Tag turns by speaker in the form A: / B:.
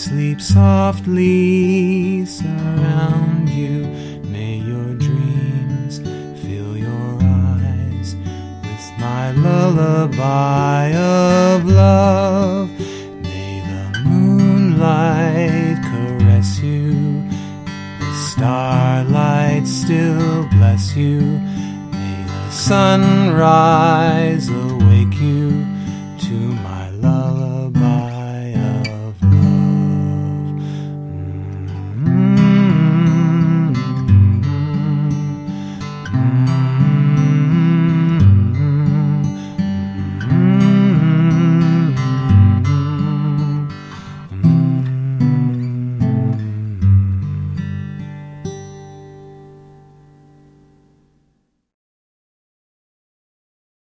A: sleep softly surround you. May your dreams fill your eyes with my lullaby of love. May the moonlight caress you, the starlight still bless you. May the sun rise away